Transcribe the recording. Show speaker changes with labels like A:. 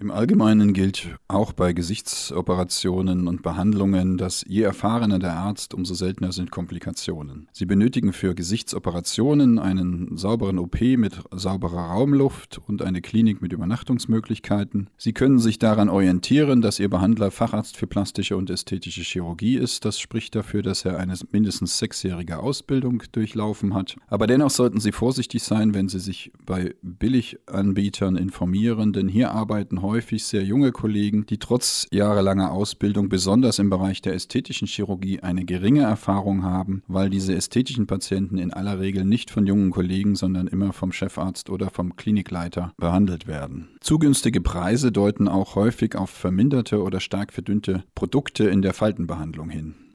A: Im Allgemeinen gilt auch bei Gesichtsoperationen und Behandlungen, dass je erfahrener der Arzt, umso seltener sind Komplikationen. Sie benötigen für Gesichtsoperationen einen sauberen OP mit sauberer Raumluft und eine Klinik mit Übernachtungsmöglichkeiten. Sie können sich daran orientieren, dass Ihr Behandler Facharzt für plastische und ästhetische Chirurgie ist. Das spricht dafür, dass er eine mindestens 6-jährige Ausbildung durchlaufen hat. Aber dennoch sollten Sie vorsichtig sein, wenn Sie sich bei Billiganbietern informieren, denn hier arbeiten häufig sehr junge Kollegen, die trotz jahrelanger Ausbildung besonders im Bereich der ästhetischen Chirurgie eine geringe Erfahrung haben, weil diese ästhetischen Patienten in aller Regel nicht von jungen Kollegen, sondern immer vom Chefarzt oder vom Klinikleiter behandelt werden. Zu günstige Preise deuten auch häufig auf verminderte oder stark verdünnte Produkte in der Faltenbehandlung hin.